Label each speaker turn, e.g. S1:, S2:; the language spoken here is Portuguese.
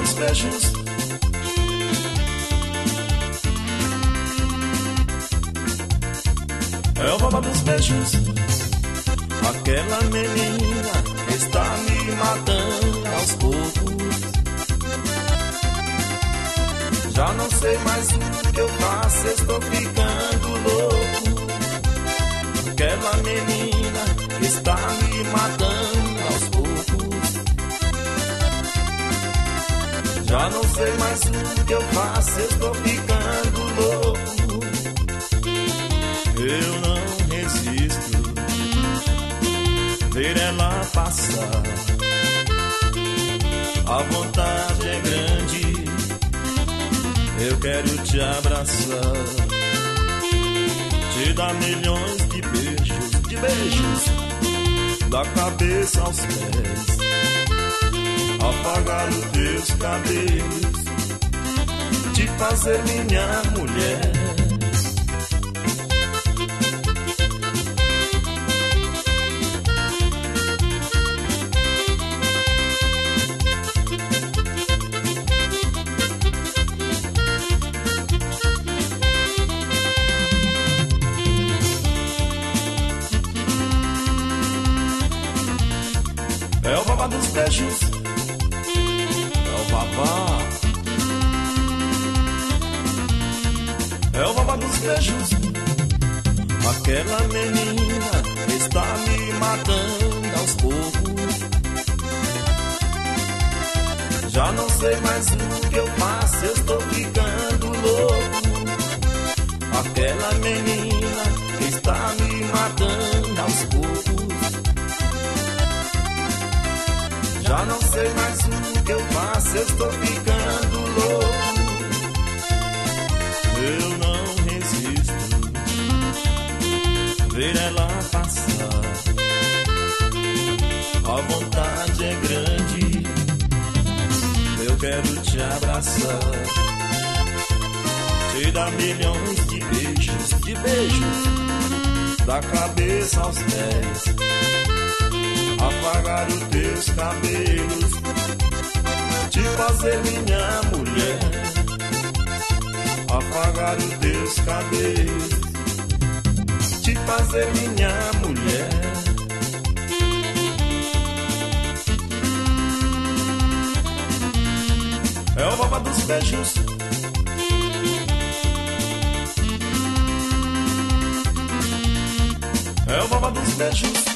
S1: dos beijos. É o baba dos beijos. Aquela menina está me matando aos poucos. Já não sei mais o que eu faço, estou ficando louco. Aquela menina está me matando aos poucos. Já não sei mais o que eu faço, estou ficando louco. Eu não resisto ver ela passar. A vontade é grande, eu quero te abraçar, te dar milhões de beijos, da cabeça aos pés, apagar os teus cabelos, te fazer minha mulher. É o baba dos beijos. É o baba. É o baba dos beijos. Aquela menina está me matando aos poucos. Já não sei mais o que eu faço, eu estou ficando louco. Aquela menina está me matando aos poucos. Já não sei mais o que eu faço, eu estou ficando louco. Eu não resisto ver ela passar. A vontade é grande, eu quero te abraçar, te dar milhões de beijos, da cabeça aos pés, apagar os teus cabelos, te fazer minha mulher. Apagar os teus cabelos, te fazer minha mulher. É o baba dos beijos. É o baba dos beijos.